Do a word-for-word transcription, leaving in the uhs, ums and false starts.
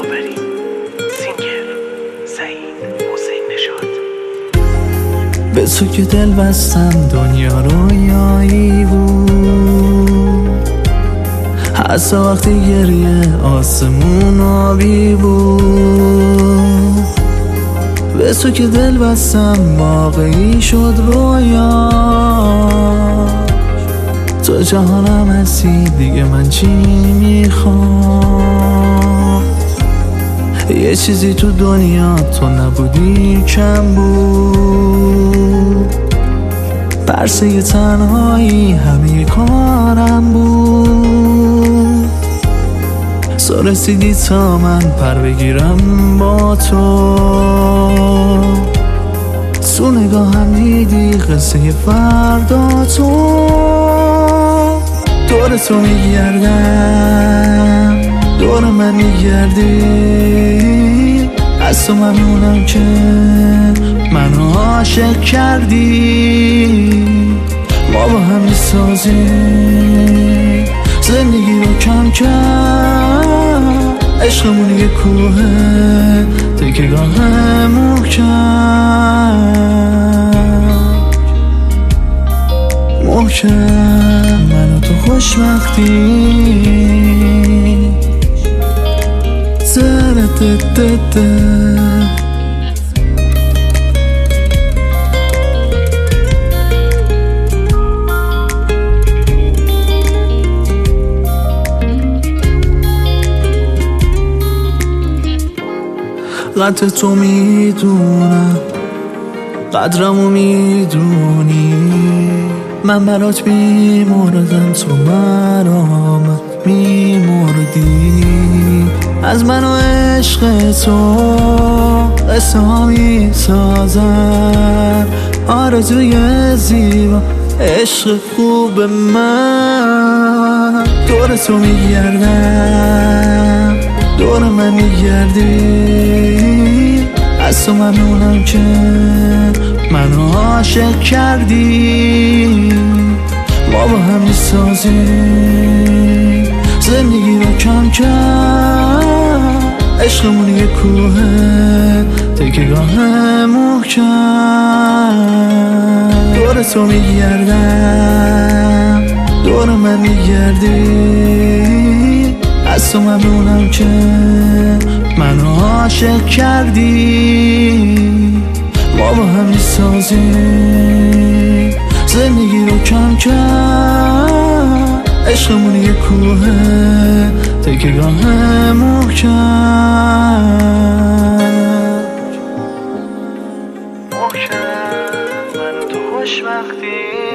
داوری سینگر سعید حسین نژاد. به تو که دل بستم دنیا رویایی بود، حتی وقتی گریه آسمون آبی بود. به تو که دل بستم واقعی شد رویا، تو جهانم هستی دیگه من چی میخوام. یه چیزی تو دنیا تو نبودی کم بود، پرسه تنهایی همه کارم بود. سو رسیدی تا من پر بگیرم با تو، تو نگاهم دیدی قصه فردا تو. دور تو میگردم دور من میگردی، از تو ممنونم که منو عاشق کردی. ما با هم میسازیم زندگی رو کم کم، عشقمون یه کوه تکیه‌گاه محکم محکم. من و تو خوشبختی زرتتته. قدر تو میدونم قدرمو میدونی، من برات میمردم تو برام میمردی. از من و عشق تو قصه ها میسازن، آرزوی زیبا عشق خوب من. دور تو میگردم دور من میگردی، از تو ممنونم که منو عاشق کردی. ما با هم میسازیم زندگی رو کم کم، عشقمون یه کوه تکیه‌گاه محکم. دور تو میگردم دور من میگردی، از تو ممنونم که منو عاشق کردی. ما با هم میسازیم زندگی رو کم کم، عشقمون یه کوه تکیه‌گاه محکم محکم. من و تو خوشبختی